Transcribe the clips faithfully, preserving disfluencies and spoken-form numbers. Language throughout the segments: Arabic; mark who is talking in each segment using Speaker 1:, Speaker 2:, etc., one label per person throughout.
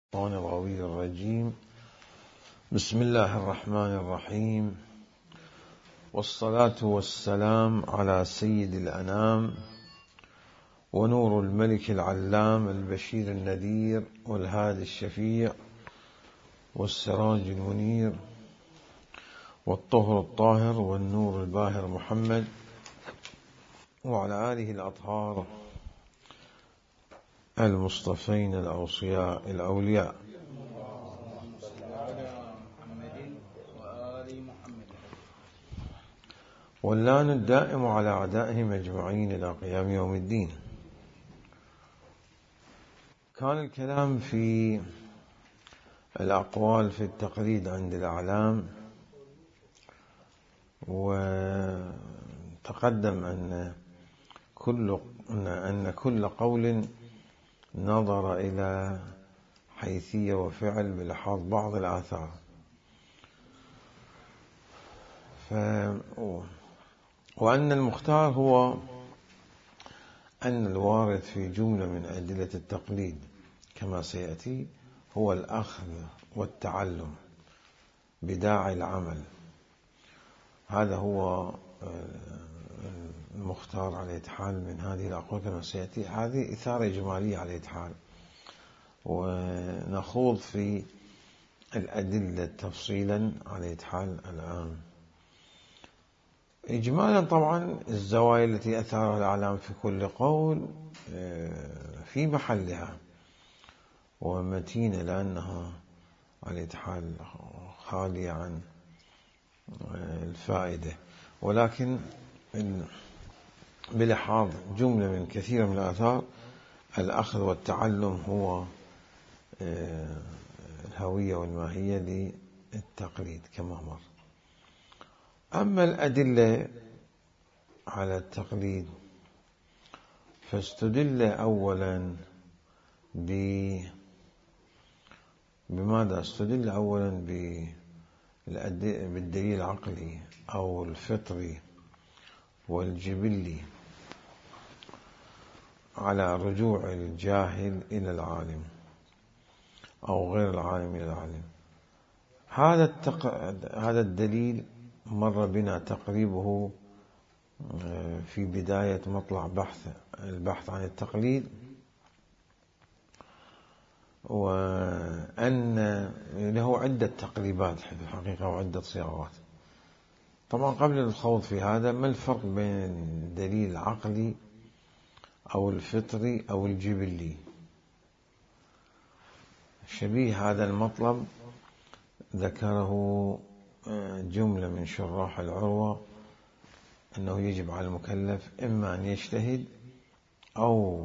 Speaker 1: الشيطان الغوي الرجيم. بسم الله الرحمن الرحيم، والصلاة والسلام على سيد الأنام ونور الملك العلام البشير النذير والهادي الشفيع والسراج المنير والطهر الطاهر والنور الباهر محمد وعلى آله الأطهار المصطفين الأوصياء الأولياء. واللعن الدائم على أعدائهم أجمعين إلى قيام يوم الدين. كان الكلام في الأقوال في التقليد عند الأعلام، وتقدم أن كل أن كل قول نظر إلى حيثية وفعل بلحاظ بعض الآثار، ف... وأن المختار هو أن الوارد في جملة من أدلة التقليد كما سيأتي هو الأخذ والتعلم بداعي العمل. هذا هو المختار على حال من هذه الأقوال كما سيأتي. هذه إثارة إجمالية على حال، ونخوض في الأدلة تفصيلا على حال الآن. إجمالا طبعا الزوايا التي أثارها الأعلام في كل قول في محلها ومتينة، لأنها على حال خالية عن الفائدة، ولكن بلحاظ جملة من كثير من الآثار الأخذ والتعلم هو الهوية والماهية للتقليد كما مر. أما الأدلة على التقليد فاستدل أولا ب بماذا استدل أولا بالدليل العقلي أو الفطري والجبلي على رجوع الجاهل إلى العالم أو غير العالم إلى العالم. هذا التق... هذا الدليل مر بنا تقريبه في بداية مطلع بحث البحث عن التقليد، وأن له عدة تقريبات في الحقيقة وعدة صياغات. طبعا قبل الخوض في هذا، ما الفرق بين الدليل العقلي أو الفطري أو الجبلي؟ شبيه هذا المطلب ذكره جملة من شراح العروة، أنه يجب على المكلف إما أن يجتهد أو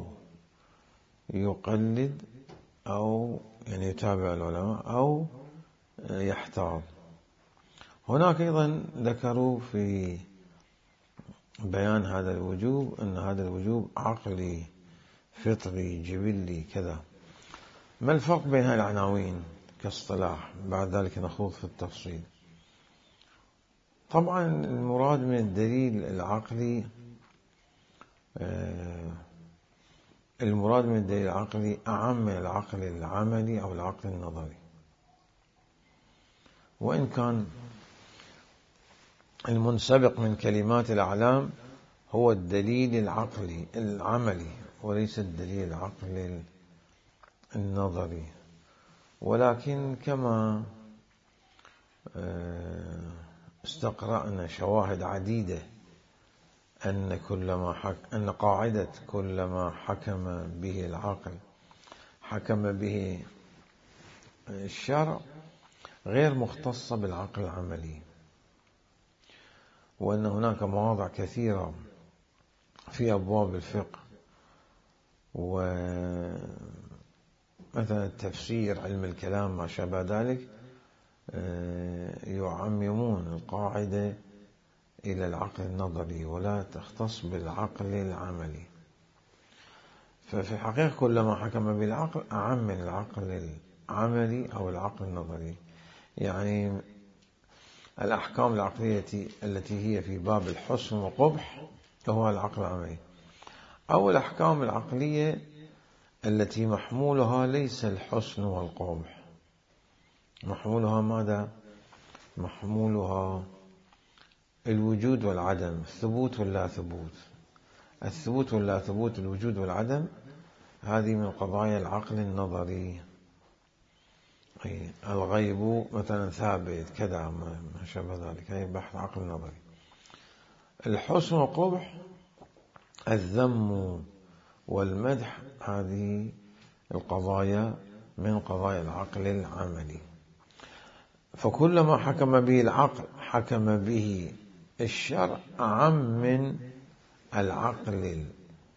Speaker 1: يقلد أو يعني يتابع العلماء أو يحتاط. هناك أيضا ذكروا في بيان هذا الوجوب أن هذا الوجوب عقلي فطري جبلي كذا. ما الفرق بين هذه العناوين كاصطلاح؟ بعد ذلك نخوض في التفصيل. طبعا المراد من الدليل العقلي المراد من الدليل العقلي أعم من العقل العملي أو العقل النظري، وإن كان المنسبق من كلمات الأعلام هو الدليل العقلي العملي وليس الدليل العقلي النظري. ولكن كما استقرأنا شواهد عديدة أن كلما حك... أن قاعدة كلما حكم به العقل حكم به الشرع غير مختصة بالعقل العملي، وأن هناك مواضع كثيرة في أبواب الفقه ومثلا التفسير علم الكلام ما شابه ذلك يعممون القاعدة إلى العقل النظري ولا تختص بالعقل العملي. ففي الحقيقة كلما حكم بالعقل أعم من العقل العملي أو العقل النظري. يعني الأحكام العقلية التي هي في باب الحسن والقبح هو العقل العملي، أو الأحكام العقلية التي محمولها ليس الحسن والقبح. محمولها ماذا؟ محمولها الوجود والعدم، الثبوت واللا ثبوت. الثبوت واللا ثبوت، الوجود والعدم، هذه من قضايا العقل النظري. الغيب مثلا ثابت كذا ما شابه ذلك، هي بحث عقل نظري. الحسن والقبح، الذم والمدح، هذه القضايا من قضايا العقل العملي. فكلما حكم به العقل حكم به الشرع أعم من العقل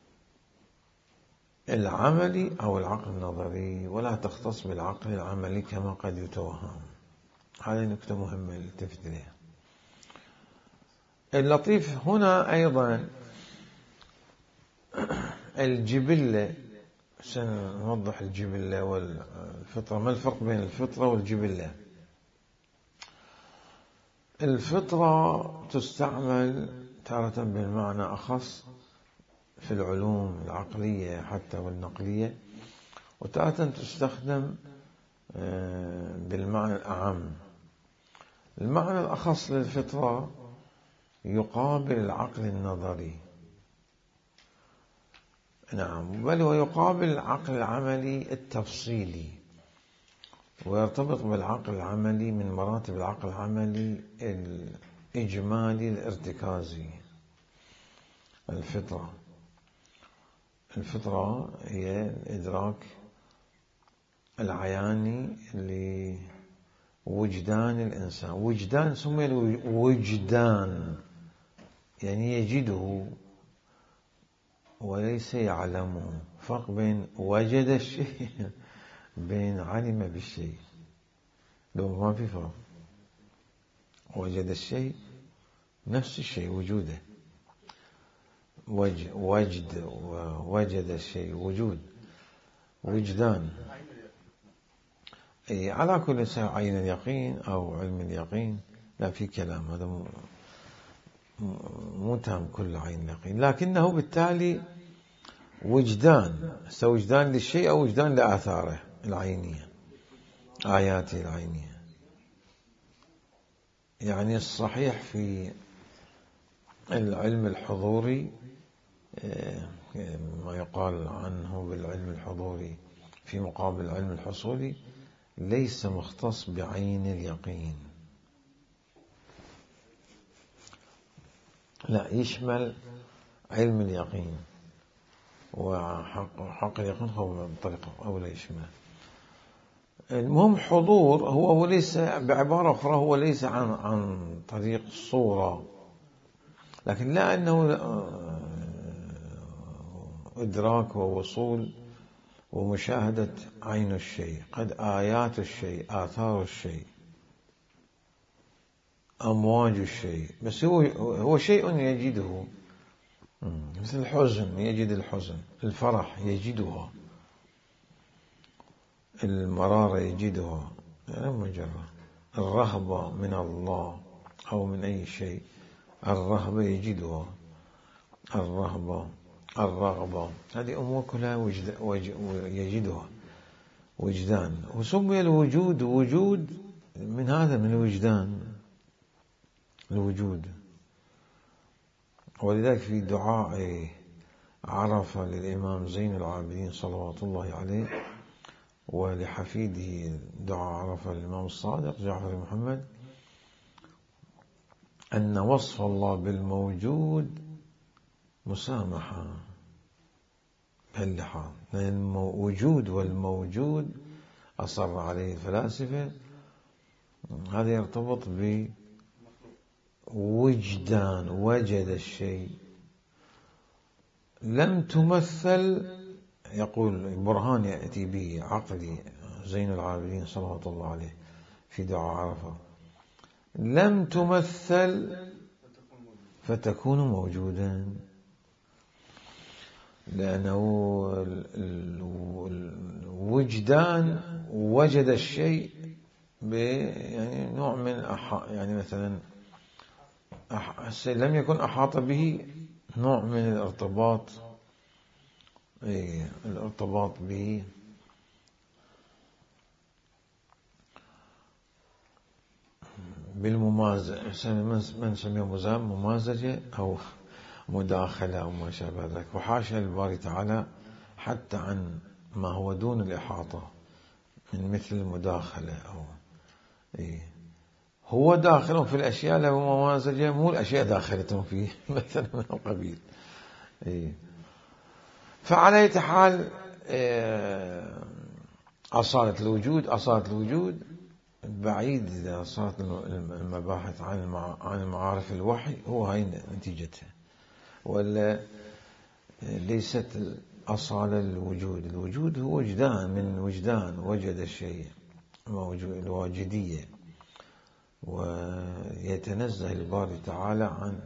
Speaker 1: العملي أو العقل النظري، ولا تختص بالعقل العملي كما قد يتوهم. هذه نكتة مهمة للتفت إليها. اللطيف هنا أيضا الجبلة، سنوضح الجبلة والفطرة. ما الفرق بين الفطرة والجبلة؟ الفطرة تستعمل تارة بالمعنى أخص في العلوم العقلية حتى والنقلية، وتارة تستخدم بالمعنى الأعم. المعنى الأخص للفطرة يقابل العقل النظري، نعم، بل ويقابل العقل العملي التفصيلي، ويرتبط بالعقل العملي من مراتب العقل العملي الإجمالي الارتكازي. الفطرة الفطرة هي الإدراك العياني لوجدان الإنسان. وجدان سمي وجدان يعني يجده وليس يعلمه. فرق بين وجد الشيء بين علم بالشيء، لو ما في فرق. وجد الشيء نفس الشيء وجوده، وجد ووجد الشيء وجود، وجدان. أي على كل ساعة عين اليقين أو علم اليقين لا في كلام، هذا مو تام كل عين اليقين، لكنه بالتالي وجدان، سواء وجدان للشيء أو وجدان لآثاره العينية، آياته العينية. يعني الصحيح في العلم الحضوري، ما يقال عنه بالعلم الحضوري في مقابل العلم الحصولي، ليس مختص بعين اليقين، لا، يشمل علم اليقين وحق حق اليقين هو بطريقة أو لا يشمل. المهم حضور هو وليس، بعبارة أخرى هو ليس عن عن طريق الصورة، لكن لا أنه إدراك ووصول ومشاهدة عين الشيء، قد آيات الشيء، آثار الشيء، أمواج الشيء، بس هو هو شيء يجده، مثل الحزن يجد الحزن، الفرح يجدها، المرارة يجدها، مجرد الرهبة من الله أو من أي شيء، الرهبة يجدها، الرهبة، الرغبة، هذه أمور كلها وجد يجدها وجدان. وسمي الوجود وجود من هذا، من الوجدان، الوجود. ولذلك في دعاء عرفة للإمام زين العابدين صلوات الله عليه ولحفيده دعاء عرفة للإمام الصادق جعفر محمد، أن وصف الله بالموجود مسامحة بهاللحاظ، لأن الوجود والموجود أصر عليه الفلاسفة، هذا يرتبط بوجدان، وجد الشيء لم تمثل. يقول برهان يأتي به عقلي زين العابدين صلوات الله عليه في دعاء عرفة، لم تمثل فتكون موجودا، لأنه الوجدان وجد الشيء يعني نوع من أح... يعني مثلا أح... لم يكن أحاط به نوع من الارتباط إيه الارتباط به بالممازجة، من نسميه ممازجة أو مداخلة أو ما شابه ذلك. وحاشا للباري تعالى حتى عن ما هو دون الإحاطة من مثل المداخلة أو إيه هو داخل في الأشياء له ممازجة، مو الأشياء داخلتهم فيه مثلا من القبيل. إيه فعلى أي حال إيه أصالة الوجود، أصالة الوجود بعيد إذا صارت المباحث عن المعارف الوحي هو هاي نتيجتها، ولا ليست الأصالة الوجود. الوجود هو وجدان، من وجدان وجد الشيء موجود، الواجدية، ويتنزه الباري تعالى عن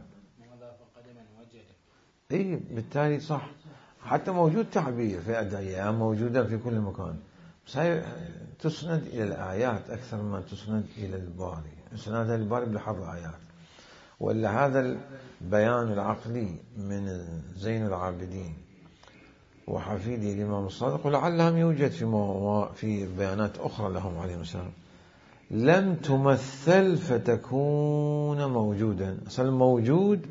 Speaker 1: اي بالتالي صح. حتى موجود تعبير في أدعية موجودة في كل مكان، بس هي تسند إلى الآيات أكثر ما تسند إلى الباري. إسنادها للباري بلحظ آيات، ولا هذا البيان العقلي من زين العابدين وحفيده الإمام الصادق، ولعلهم يوجد في في بيانات أخرى لهم عليهم السلام، لم تمثل فتكون موجودا. أصلا موجود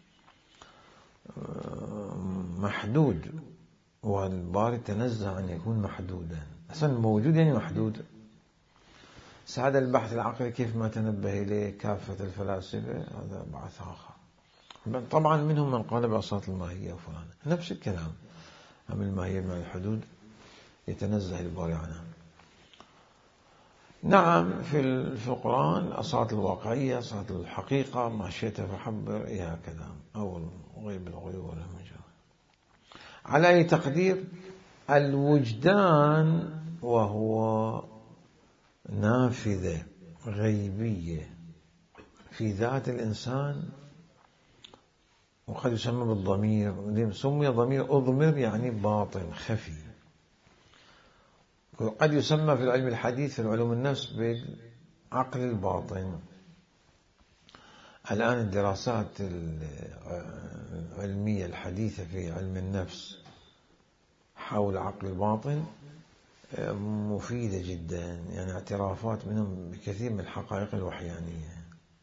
Speaker 1: محدود، والباري تنزه أن يكون محدودا. أصلا موجود يعني محدود. هذا البحث العقلي كيف ما تنبه إليه كافة الفلاسفة هذا بحث آخر. طبعا منهم من قال بأصالة الماهية وفلان، نفس الكلام. أما الماهية من الحدود يتنزه الباري عنها. نعم في في القرآن أصالة الواقعية، أصالة الحقيقة، ما شئت فحبر إياها كلام، أو الغيب الغيوب والمجال. على أي تقدير الوجدان وهو نافذة غيبية في ذات الإنسان، وقد يسمى بالضمير، سمي ضمير أضمر يعني باطن خفي. قد يسمى في العلم الحديث في العلوم النفس بالعقل الباطن. الآن الدراسات العلمية الحديثة في علم النفس حول عقل الباطن مفيدة جدا، يعني اعترافات منهم بكثير من الحقائق الوحيانية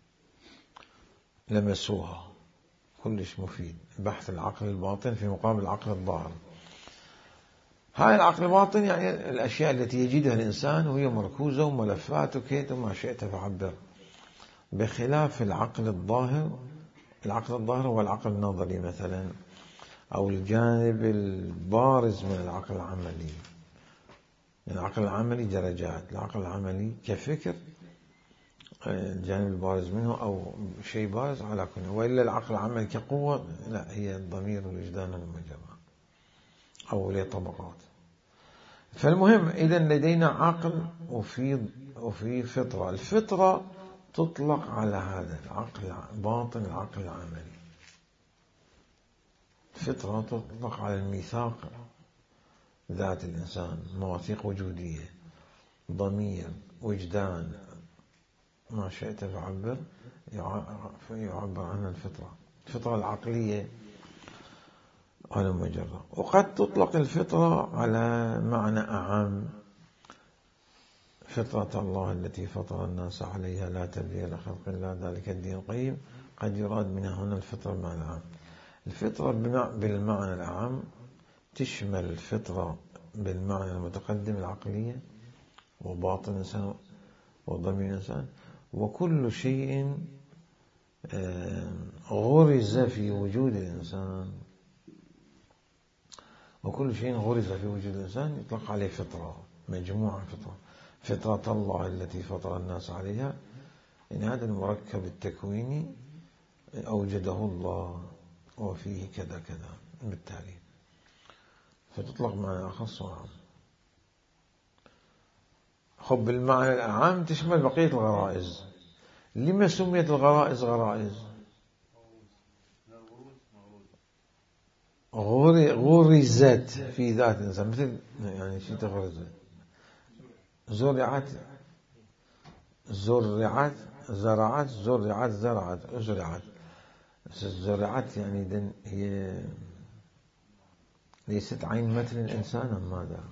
Speaker 1: لمسوها، كلش مفيد. بحث العقل الباطن في مقابل العقل الظاهر. هاي العقل الباطن يعني الأشياء التي يجدها الإنسان وهي مركوزة وملفات وكيت وما شئت فعبر، بخلاف العقل الظاهر. العقل الظاهر هو العقل النظري مثلا، أو الجانب البارز من العقل العملي. العقل العملي درجات، العقل العملي كفكر الجانب البارز منه أو شيء بارز على كل، وإلا العقل العملي كقوة لا، هي الضمير والوجدان والمجرى أو له طبقات. فالمهم إذا لدينا عقل وفي وفي فطرة. الفطرة تطلق على هذا العقل باطن، العقل العملي. الفطرة تطلق على الميثاق ذات الإنسان، مواثيق وجودية، ضمير، وجدان، ما شئت فعبر، يعبر عنها الفطرة. الفطرة العقلية على المجرة. وقد تطلق الفطرة على معنى أعم، فطرة الله التي فطر الناس عليها لا تبديل لخلق الله ذلك الدين القيم. قد يراد منها هنا الفطرة بمعنى العام. الفطرة بالمعنى الأعم تشمل الفطرة بالمعنى المتقدم العقلية وباطن الإنسان وضمير الإنسان، وكل شيء غرز في وجود الإنسان، وكل شيء غرز في وجود الإنسان يطلق عليه فطرة، مجموعة فطرة. فطرة الله التي فطر الناس عليها، إن هذا المركب التكويني أوجده الله وفيه كذا كذا بالتالي، فتطلق معنى أخص وعام. خب بالمعنى الأعام تشمل بقية الغرائز. لما سميت الغرائز غرائز؟ غرزت في ذات الإنسان، مثل يعني شيء تغرزت، زرعت زرعت زرعت زرعت زرعت زرعت زرعت يعني هي ليست عين مثل الإنسان أم ماذا؟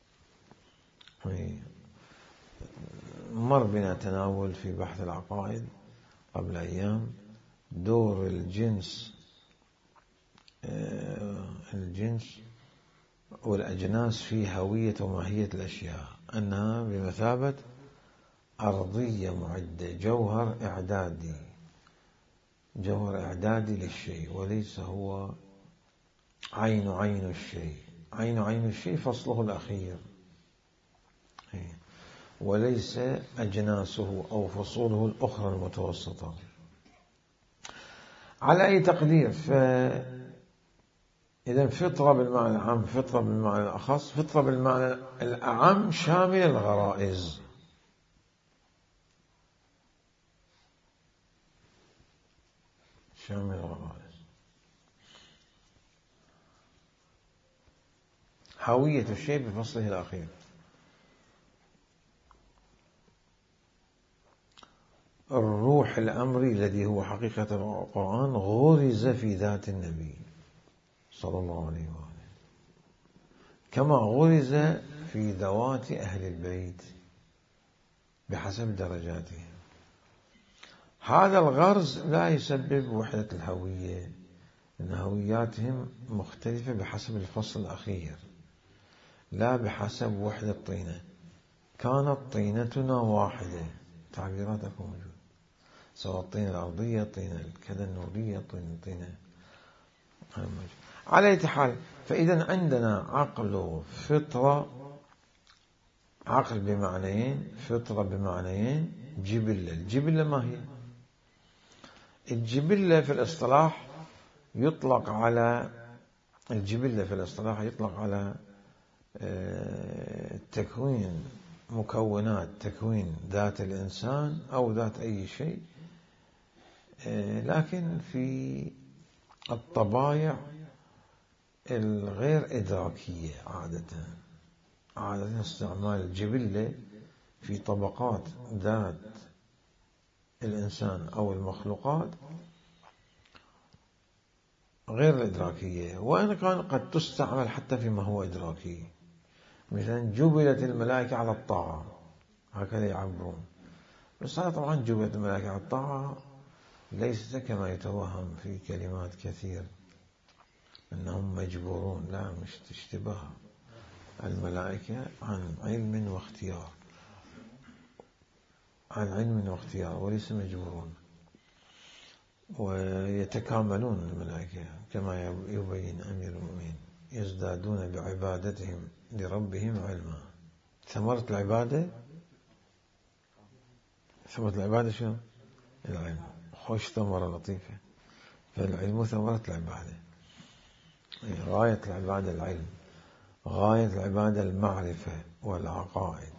Speaker 1: مر بنا تناول في بحث العقائد قبل أيام دور الجنس الجنس والأجناس في هوية وماهية الأشياء، أنها بمثابة أرضية معدة، جوهر إعدادي جوهر إعدادي للشيء، وليس هو عين عين الشيء. عين عين الشيء فصله الأخير، وليس أجناسه أو فصوله الأخرى المتوسطة. على أي تقدير، فإذا فطرة بالمعنى العام، فطرة بالمعنى الأخص، فطرة بالمعنى الأعم شامل الغرائز. شامل الغرائز، هوية الشيء بفصله الأخير. الروح الأمري الذي هو حقيقة القرآن غرز في ذات النبي صلى الله عليه وآله، كما غرز في ذوات أهل البيت بحسب درجاتهم. هذا الغرز لا يسبب وحدة الهوية، إن هوياتهم مختلفة بحسب الفصل الأخير، لا بحسب وحدة الطينة. كانت طينتنا واحدة، تعبيرات أكو موجود، سواء الطينة الأرضية، الطينة كذا النورية، الطينة. على أي حال، فإذا عندنا عقل وفطرة، عقل بمعنيين، فطرة بمعنيين، جبلة. الجبلة ما هي؟ الجبلة في الاصطلاح يطلق على الجبلة في الاصطلاح يطلق على تكوين مكونات، تكوين ذات الإنسان أو ذات أي شيء، لكن في الطبائع الغير إدراكية. عادة عادة استعمال الجبلة في طبقات ذات الإنسان أو المخلوقات غير الإدراكية، وإن كان قد تستعمل حتى فيما هو إدراكي. مثلا جبلت الملائكة على الطاعة، هكذا يعبرون، بس هذا طبعا جبلت الملائكة على الطاعة ليس كما يتوهم في كلمات كثير أنهم مجبورون، لا، مش تشتبه. الملائكة عن علم واختيار، عن علم واختيار، وليس مجبورون، ويتكاملون الملائكة كما يبين أمير المؤمنين، يزدادون بعبادتهم لربهم علما. ثمرة العبادة ثمرة العبادة شو؟ العلم. خوش ثمرة لطيفة، فالعلم ثمرة العبادة. غاية العبادة العلم، غاية العبادة المعرفة والعقائد،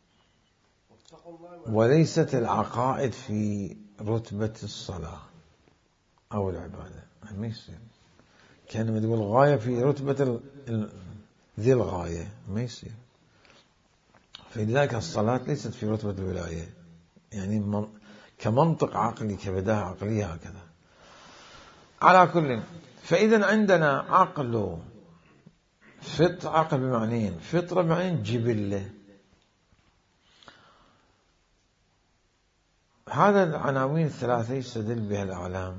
Speaker 1: وليست العقائد في رتبة الصلاة أو العبادة. ما يصير، كان ما تقول غاية في رتبة ذي الغاية، ما يصير. فلذلك الصلاة ليست في رتبة الولاية، يعني كمنطق عقلي، كبداهة عقلية هكذا. على كل، فإذا عندنا عقل فط عقل بمعنيين، فطرة بمعنيين، جبلة. هذا العناوين الثلاثة يستدل بها الأعلام،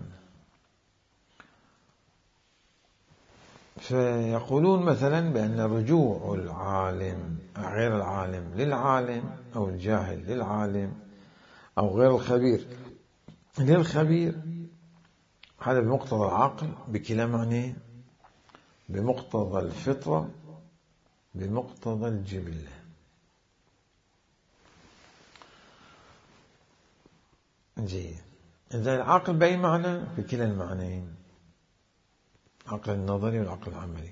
Speaker 1: فيقولون مثلا بأن رجوع العالم غير العالم للعالم، أو الجاهل للعالم، أو غير الخبير للخبير، هذا بمقتضى العقل بكلا معنى، بمقتضى الفطرة، بمقتضى الجبلة. جيد. إذا العقل بأي معنى؟ بكلا المعنيين، العقل النظري والعقل العملي،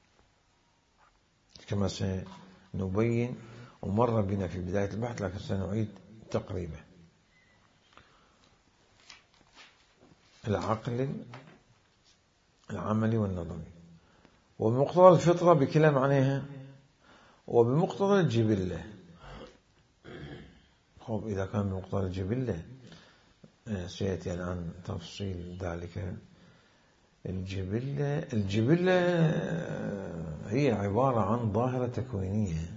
Speaker 1: كما سنبين ومر بنا في بداية البحث، لكن سنعيد تقريبا. العقل العملي والنظري، وبمقتضى الفطرة بكلا معناها، وبمقتضى الجبلة. خب، إذا كان بمقتضى الجبلة سيأتي الآن تفصيل ذلك. الجبلة الجبلة هي عبارة عن ظاهرة تكوينية.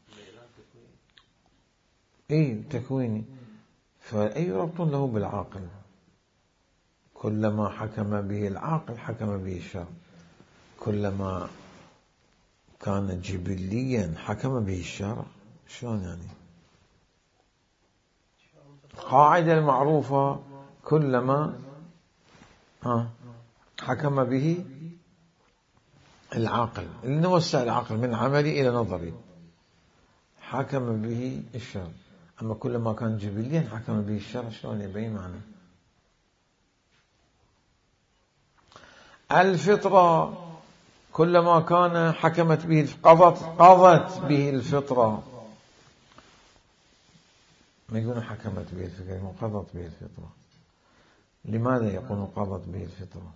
Speaker 1: اي تكويني. فأي ربط له بالعاقل، كلما حكم به العاقل حكم به الشرع، كلما كان جبليا حكم به الشرع. شلون يعني؟ القاعدة المعروفة كلما ها حكم به العاقل، نوسع العقل من عملي إلى نظري، حكم به الشرع. أما كلما كان جبليا حكم به الشرع. شلون يبين معنى؟ الفطرة كلما كان حكمت به قضت قضت به الفطرة. ما يقولون حكمت به الفطرة، يقولون قضت به الفطرة. لماذا يقولون قضت به الفطرة؟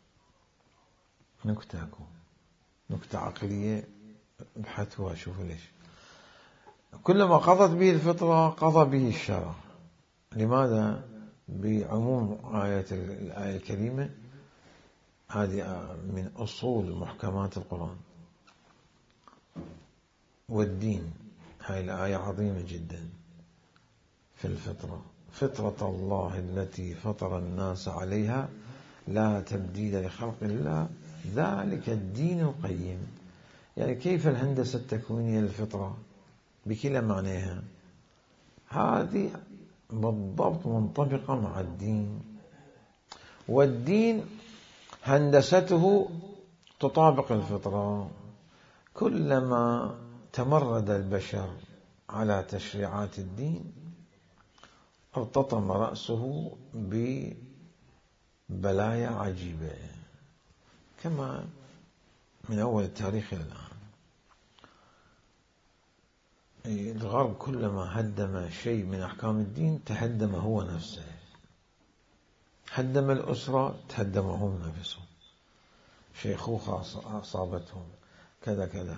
Speaker 1: نكتة أكو نكتة عقلية، ابحثوها شوفوا ليش. كلما قضت به الفطرة قضى به الشرع. لماذا؟ بعموم آية الآية الكريمة، هذه من أصول محكمات القرآن. والدين، هاي الآية عظيمة جدا في الفطرة. فطرة الله التي فطر الناس عليها لا تبديل لخلق الله ذلك الدين القيم. يعني كيف الهندسة التكوينية للفطرة بكلا معناها، هذه بالضبط منطبقة مع الدين. والدين هندسته تطابق الفطرة. كلما تمرد البشر على تشريعات الدين ارتطم رأسه ببلايا عجيبة، كما من أول التاريخ إلى الآن. الغرب كلما هدم شيء من أحكام الدين تهدم هو نفسه. هدم الأسرة تهدمهم نفسهم، شيخوخة أصابتهم، كذا كذا.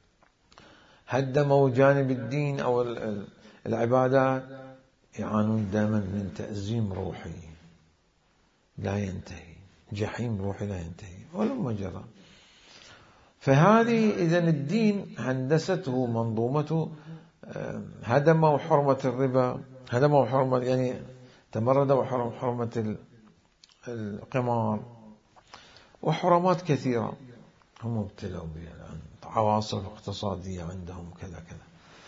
Speaker 1: هدموا جانب الدين أو العبادات، يعانون دائما من تأزيم روحي لا ينتهي، جحيم روحي لا ينتهي ولما جرى. فهذه إذن الدين هندسته منظومته. هدموا حرمة الربا، هدموا حرمة يعني تمردوا حرمة القمار وحرمات كثيرة هم ابتلوا بها الآن، عواصف اقتصادية عندهم كذا كذا.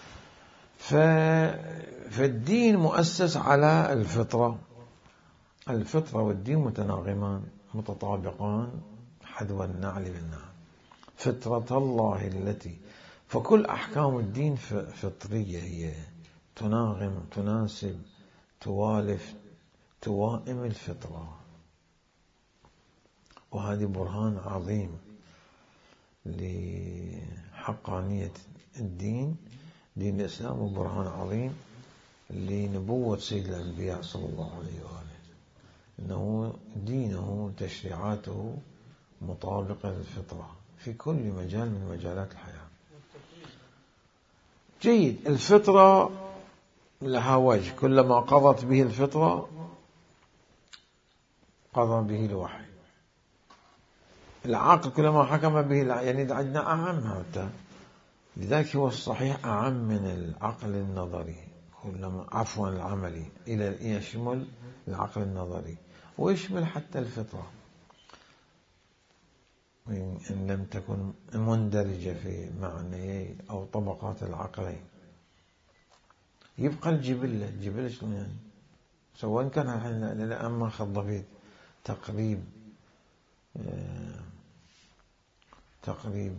Speaker 1: فالدين مؤسس على الفطرة. الفطرة والدين متناغمان متطابقان حذو النعل بالنعل. فطرة الله التي، فكل أحكام الدين فطرية، هي تناغم تناسب توالف توائم الفطرة. وهذه برهان عظيم لحقانية الدين، دين الإسلام، وبرهان عظيم لنبوة سيد الأنبياء صلى الله عليه وآله، أنه دينه تشريعاته مطابقة للفطرة في كل مجال من مجالات الحياة. جيد. الفطرة لها وجه، كلما قضت به الفطرة قضى به الوحي. العقل كلما حكم به، يعني عندنا أعم هذا، لذلك هو الصحيح أعم من العقل النظري، كلما عفوا العملي، إلى يشمل العقل النظري ويشمل حتى الفطرة إن لم تكن مندرجة في معنيين أو طبقات العقلين. يبقى الجبلة. الجبلة شلون يعني؟ سواء كان الآن ما خضبت تقريب آه تقريب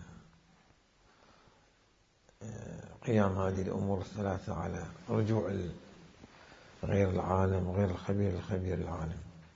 Speaker 1: آه قيام هذه الأمور الثلاثة على رجوع غير العالم غير الخبير الخبير العالم.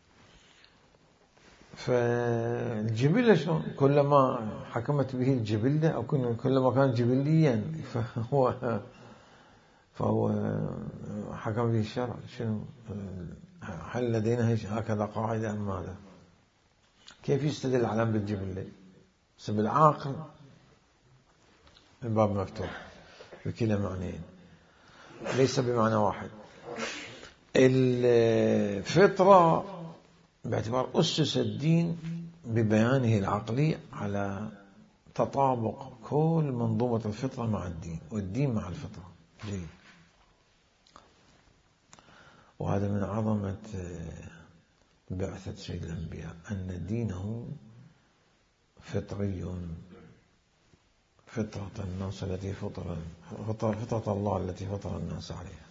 Speaker 1: فالجبلة شلون؟ كلما حكمت به الجبلة أو كلما كان جبليا فهو فهو حكم به الشرع. شنو؟ هل لدينا هكذا قاعدة أم ماذا؟ كيف يستدل العالم بالجبلة؟ بالعقل الباب مفتوح بكلا معنيين، ليس بمعنى واحد. الفطرة باعتبار أسس الدين ببيانه العقلي على تطابق كل منظومة الفطرة مع الدين والدين مع الفطرة. جيد. وهذا من عظمة بعثة سيد الأنبياء أن دينه فطري، فطرة الناس التي فطر فطرة الله التي فطر الناس عليها.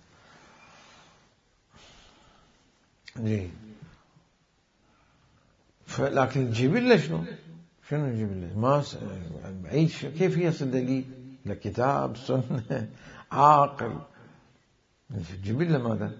Speaker 1: جيد. لكن الجبلة شنو؟ شنو الجبلة؟ ما عيش كيف يصل دليل لكتاب سنة عاقل؟ الجبلة ماذا؟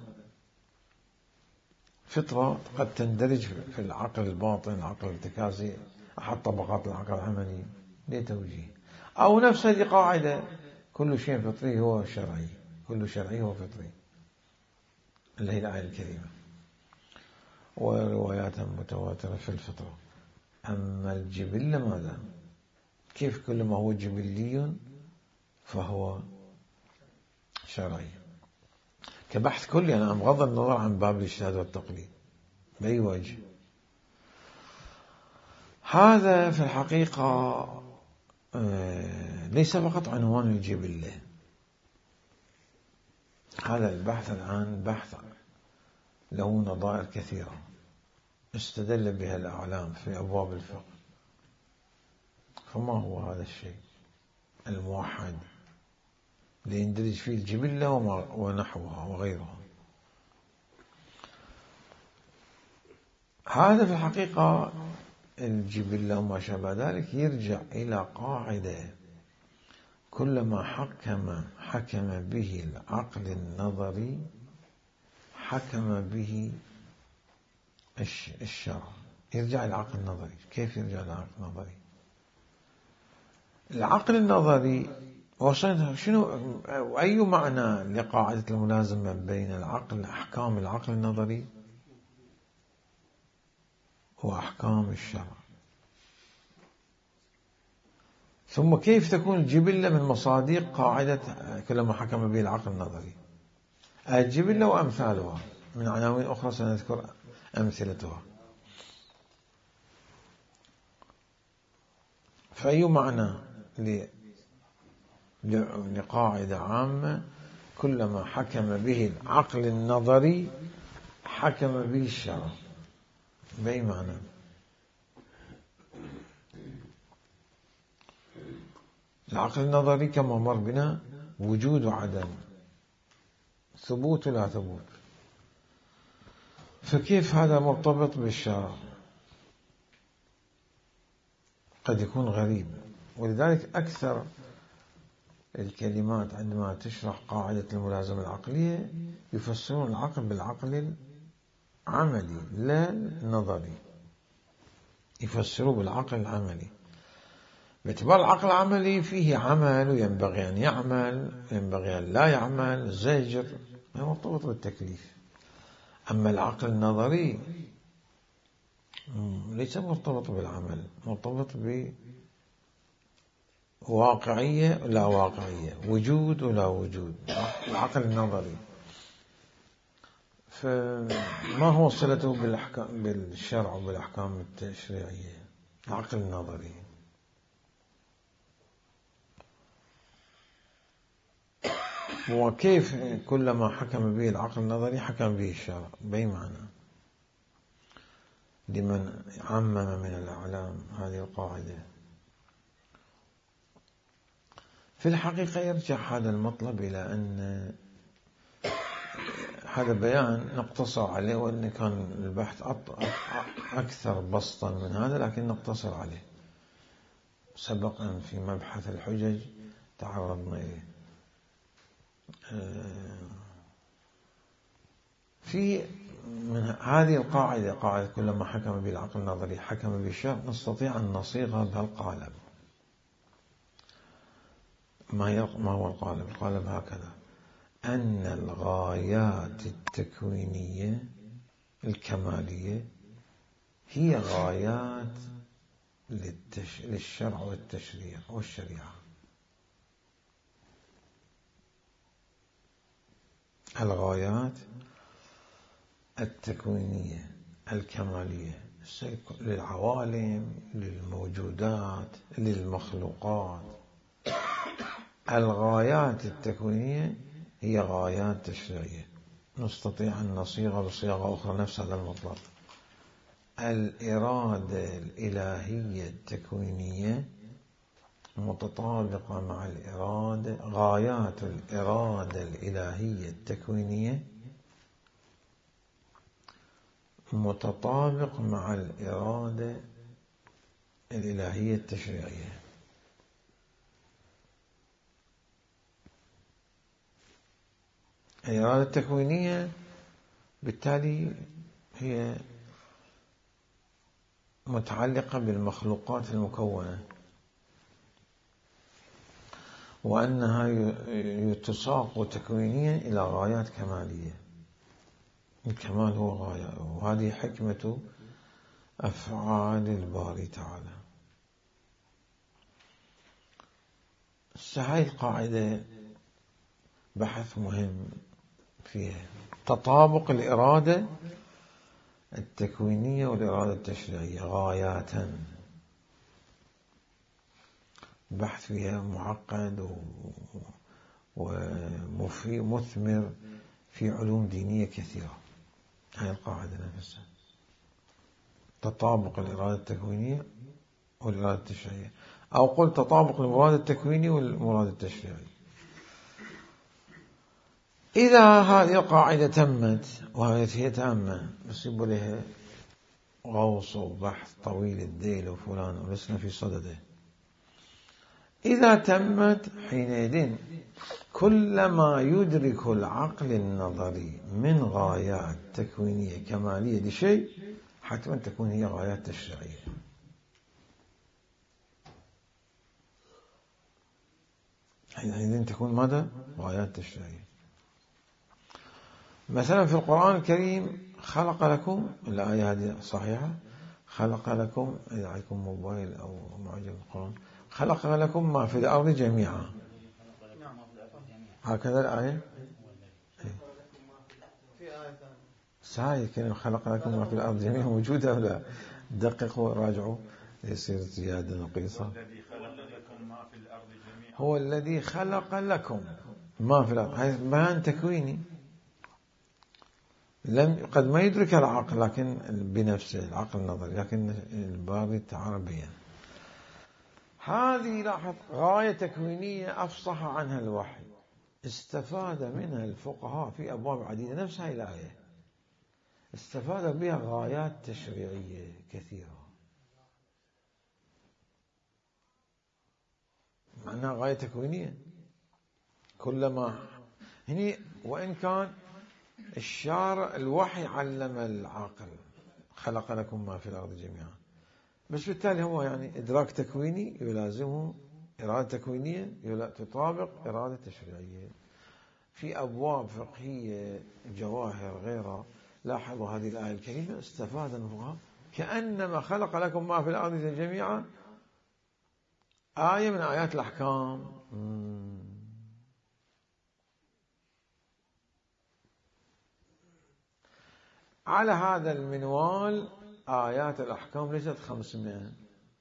Speaker 1: فطرة قد تندرج في العقل الباطن، العقل الارتكازي، أحد طبقات العقل العملي لتوجيه، أو نفس هذه قاعدة كل شيء فطري هو شرعي، كل شرعي هو فطري، اللي هي الآية الكريمة، وروايات متواترة في الفطرة. أما الجبلة ماذا؟ كيف كل ما هو جبلي فهو شرعي؟ كبحث كلي أنا بغض النظر عن باب الاجتهاد والتقليد بأي وجه. هذا في الحقيقة ليس فقط عنوان الجبلة، هذا البحث الآن بحث له نظائر كثيرة استدل بها الأعلام في أبواب الفقه. فما هو هذا الشيء الموحد ليندرج فيه الجبلة ونحوها وغيرها؟ هذا في الحقيقة الجبلة وما شابه ذلك يرجع إلى قاعدة كلما حكم حكم به العقل النظري حكم به الشرع. يرجع العقل النظري. كيف يرجع العقل النظري؟ العقل النظري شنو أي معنى لقاعدة الملازمة بين العقل أحكام العقل النظري وأحكام الشرع؟ ثم كيف تكون الجبلة من مصادق قاعدة كلما حكم به العقل النظري؟ الجبلة وأمثالها من عناوين أخرى سنذكر أمثلتها. فأي معنى لقاعدة عامة كلما حكم به العقل النظري حكم به الشرع؟ بأي معنى؟ العقل النظري كما مر بنا وجود وعدم، ثبوت ولا ثبوت، فكيف هذا مرتبط بالشرع؟ قد يكون غريب. ولذلك أكثر الكلمات عندما تشرح قاعدة الملازمة العقلية يفسرون العقل بالعقل العملي لا النظري، يفسروا بالعقل العملي، باعتبار العقل العملي فيه عمل وينبغي أن يعمل ينبغي أن لا يعمل، زجر، ما مرتبط بالتكليف. أما العقل النظري ليس مرتبط بالعمل، مرتبط بواقعية لا واقعية، وجود ولا وجود، العقل النظري. فما هو صلته بالأحكام بالشرع وبالأحكام التشريعية؟ العقل النظري. وكيف كلما حكم به العقل النظري حكم به الشرع؟ بأي معنى؟ لمن عمم من الأعلام هذه القاعدة. في الحقيقة يرجع هذا المطلب إلى أن هذا بيان نقتصر عليه، وأن كان البحث أكثر بسطا من هذا، لكن نقتصر عليه. سبقا في مبحث الحجج تعرضنا إليه. في من هذه القاعدة، قاعدة كلما حكم به العقل النظري حكم به الشرع، نستطيع أن نصيغها بهالقالب. ما هو القالب؟ القالب هكذا: أن الغايات التكوينية الكمالية هي غايات للشرع والتشريع والشريعة. الغايات التكوينية الكمالية للعوالم، للموجودات، للمخلوقات. الغايات التكوينية هي غايات تشريعية، نستطيع أن نصيغها بصياغة أخرى نفس هذا المطلب. الإرادة الإلهية التكوينية متطابقة مع الإرادة، غايات الإرادة الإلهية التكوينية متطابق مع الإرادة الإلهية التشريعية. الإرادة التكوينية بالتالي هي متعلقة بالمخلوقات المكونة، وأنها تساق تكوينيا إلى غايات كمالية. الكمال هو غاية، وهذه حكمة أفعال الباري تعالى. هذه القاعدة بحث مهم فيها تطابق الإرادة التكوينية والإرادة التشريعية غايات، بحث فيها معقد ومثمر في علوم دينية كثيرة. هاي القاعدة نفسها، تطابق الإرادة التكوينية والإرادة التشريعية، أو قل تطابق المراد التكويني والمراد التشريعي. إذا هذه القاعدة تمت، وهي هي تامة بس يبقى لها غوص وبحث طويل الديل وفلان ولسنا في صدده. إذا تمت حينئذ كلما يدرك العقل النظري من غايات تكوينية كمالية لشيء حتما تكون هي غايات تشريعية. حينئذ تكون ماذا؟ غايات تشريعية. مثلا في القرآن الكريم خلق لكم، الآية هذه صحيحة، خلق لكم، إذا عندكم موبايل أو معجم القرآن، خلق لكم ما في الأرض جميعا، هكذا الآية. ساي كلمة خلق لكم ما في الأرض جميعا موجودة ولا؟ دققوا راجعوا يصير زيادة نقيصة. هو الذي خلق لكم ما في الأرض، هذا بيان تكويني لم قد ما يدرك العقل، لكن بنفسه العقل النظري، لكن الباري تعالى بيان. هذه لاحظ غاية تكوينية أفصح عنها الوحي، استفاد منها الفقهاء في أبواب عديدة. نفس هذه الآية استفاد بها غايات تشريعية كثيرة، معناها غاية تكوينية. كلما هني وإن كان الشارع الوحي علم العاقل خلق لكم ما في الأرض جميعا، بس بالتالي هو يعني إدراك تكويني يلازمه إرادة تكوينية تطابق إرادة تشريعية. في أبواب فقهية جواهر غيرها لاحظوا هذه الآية الكريمة استفاد الفقهاء كأنما خلق لكم ما في الأرض جميعا آية من آيات الأحكام. على هذا المنوال آيات الأحكام ليست خمسمائة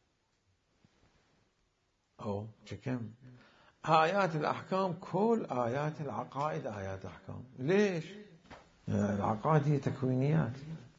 Speaker 1: أو كم، آيات الأحكام كل آيات العقائد آيات أحكام. ليش؟ يعني العقائد هي تكوينيات،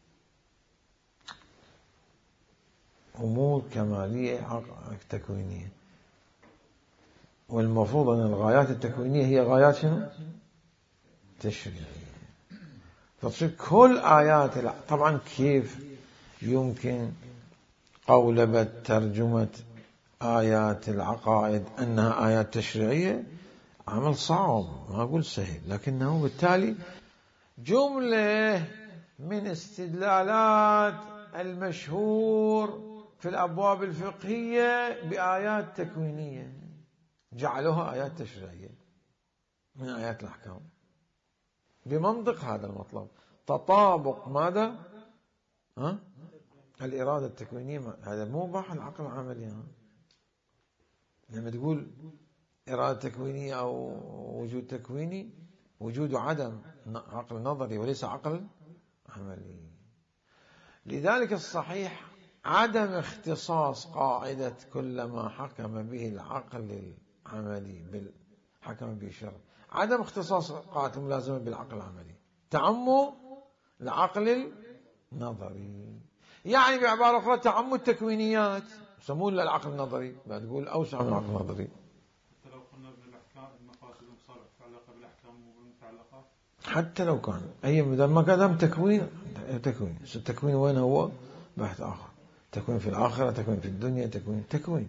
Speaker 1: أمور كمالية تكوينية، والمفروض أن الغايات التكوينية هي غايات شنو؟ تشريعية. فتصير كل آيات، طبعا كيف يمكن قولبة ترجمة آيات العقائد أنها آيات تشريعية؟ عمل صعب، ما أقول سهل، لكنه بالتالي جملة من استدلالات المشهور في الأبواب الفقهية بآيات تكوينية جعلوها آيات تشريعية من آيات الأحكام بمنطق هذا المطلب، تطابق ماذا؟ ها؟ الإرادة التكوينية. هذا مو بحث العقل العملي. ها؟ لما تقول إرادة تكوينية أو وجود تكويني، وجود عدم عقل نظري وليس عقل عملي. لذلك الصحيح عدم اختصاص قاعدة كلما حكم به العقل العملي حكم به الشرع، عدم اختصاص قاعدة الملازمة بالعقل العملي، تعم العقل النظري. يعني بعبارة أخرى تعم التكوينيات يسمون له العقل النظري، بعد تقول أوسع من العقل النظري.
Speaker 2: حتى لو قلنا بالأحكام المقاصد والمصالح متعلقة بالأحكام والمتعلقات،
Speaker 1: حتى لو كان أي ما كان تكوين تكوين التكوين وين هو بحث آخر، تكوين في الآخرة، تكوين في الدنيا، تكوين تكوين.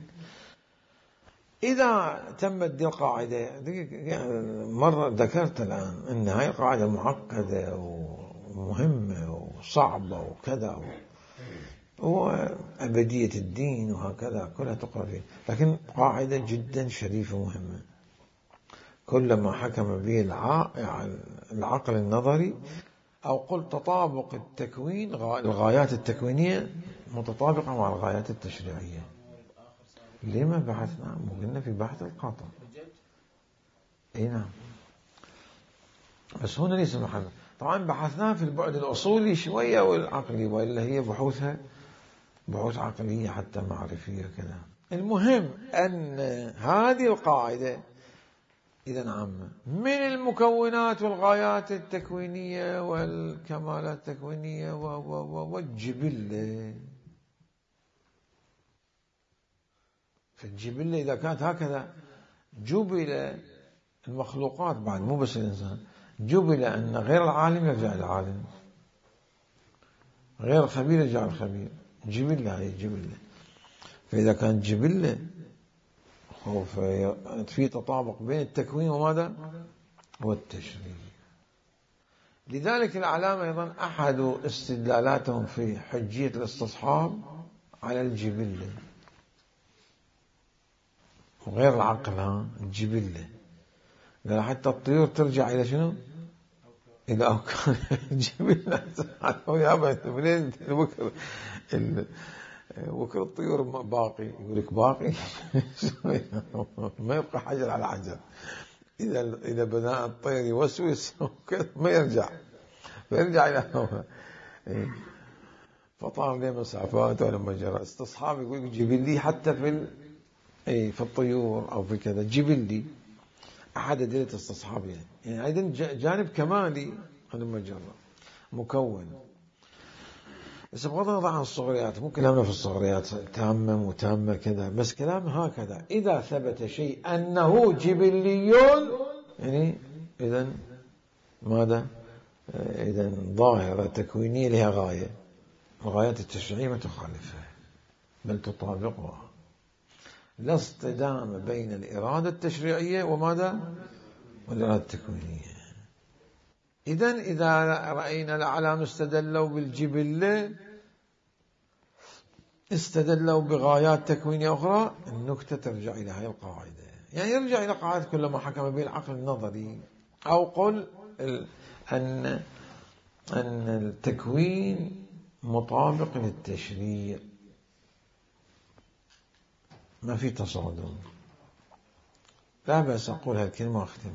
Speaker 1: إذا تمت دي القاعدة، يعني مرة ذكرت الآن أن هاي قاعدة معقدة ومهمة وصعبة وكذا وأبدية الدين وهكذا كلها تقرأ فيه، لكن قاعدة جدا شريفة ومهمة. كلما حكم به العقل النظري، أو قل تطابق التكوين الغايات التكوينية متطابقة مع الغايات التشريعية. لما بحثنا؟ قلنا في بحث القاطع. اي نعم، بس هنا ليس محل. طبعا بحثناه في البعد الأصولي شوية والعقلي، وإلا هي بحوثها بحوث عقلية حتى معرفية كذا. المهم أن هذه القاعدة إذا عامة من المكونات والغايات التكوينية والكمالات التكوينية والجبلة. فالجبلة إذا كانت هكذا جبل المخلوقات، بعد مو بس الإنسان، جبل أن غير العالم يرجع للعالم، غير الخبير يرجع للخبير، جبلة هي جبلة. فإذا كانت جبلة في تطابق بين التكوين وماذا والتشريع. لذلك العلامة أيضا أحد استدلالاتهم في حجية الاستصحاب على الجبلة وغير العقل، ها الجبلة، قال حتى الطيور ترجع إلى شنو؟ إلى أوكان الجبلة. يا بنت منين الوكر وكر الطيور باقي، يقول لك باقي ما يبقى حجر على حجر. إذا إذا بناء الطير يوسوس ما يرجع، فيرجع إلى هو. فطار لي مسافات ولما جرى استصحاب يقول جبلي حتى في ال... اي في الطيور او في كذا جبلي، احد ادله استصحاب يعني. يعني ايضا جانب كمالي لما جرى مكون. بس بغض النظر عن الصغريات، مو كلامنا في الصغريات تامم وتامة كذا، بس كلام هكذا إذا ثبت شيء أنه جبليون، يعني إذا ماذا؟ إذا ظاهرة تكوينية لها غاية، الغايات التشريعية ما تخالفها بل تطابقها. لا اصطدام بين الإرادة التشريعية وماذا؟ والإرادة التكوينية. إذن إذا رأينا الأعلام استدلوا بالجبلة استدلوا بغايات تكوينية أخرى، النكتة ترجع إلى هذه القاعدة، يعني يرجع إلى قاعدة كلما حكم به العقل النظري. أو قل أن أن التكوين مطابق للتشريع، ما في تصادم. لا بأس أقول هالكلمة وأختم.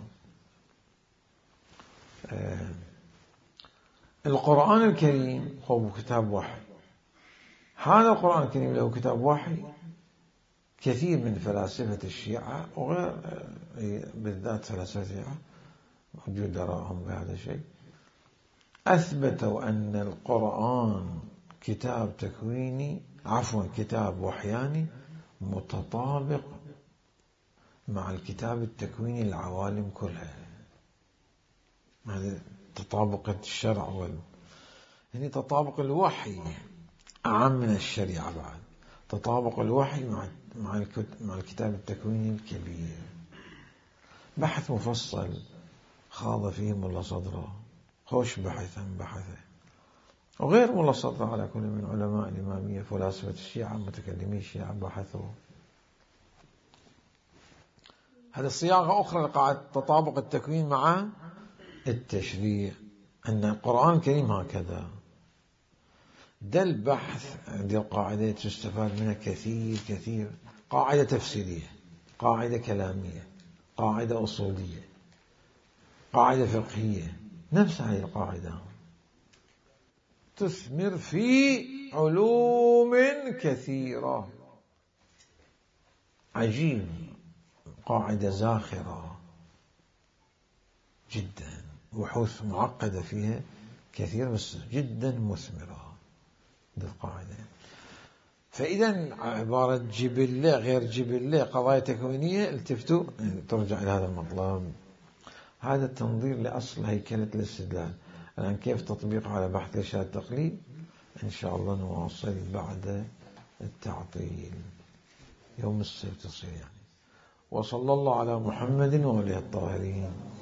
Speaker 1: آه القرآن الكريم هو كتاب وحي. هذا القرآن الكريم له كتاب وحي. كثير من فلاسفة الشيعة وغير بالذات فلاسفة الشيعة موجود آرائهم بهذا الشيء، أثبتوا أن القرآن كتاب تكويني، عفوا كتاب وحياني متطابق مع الكتاب التكويني للعوالم كلها. هذا تطابق الشرع وال يعني تطابق الوحي أعم من الشريعة. بعد تطابق الوحي مع مع مع الكتاب التكويني الكبير. بحث مفصل خاض فيه ملا صدرة، خوش بحثا بحثه، وغير ملا صدرة على كل من علماء الإمامية فلاسفة الشيعة متكلمي الشيعة بحثوا. هذه صياغة أخرى لقاعدة تطابق التكوين مع التشريع، أن القرآن الكريم هكذا. ده البحث عند القاعدة تستفاد منها كثير كثير. قاعدة تفسيرية، قاعدة كلامية، قاعدة أصولية، قاعدة فقهية، نفس هذه القاعدة. تثمر في علوم كثيرة. عجيب، قاعدة زاخرة جدا، بحوث معقدة فيها كثير بس جدا مثمرة بالقاعدة. فإذا عبارة جبلة غير جبلة قضايا تكوينية، التفتوا ترجع إلى هذا المطلب. هذا التنظير لأصل هيكلة الاستدلال. الآن كيف تطبيقه على بحث الإرشاد التقليد إن شاء الله نواصل بعد التعطيل، يوم السبت تصير يعني. وصلى الله على محمد وآله الطاهرين.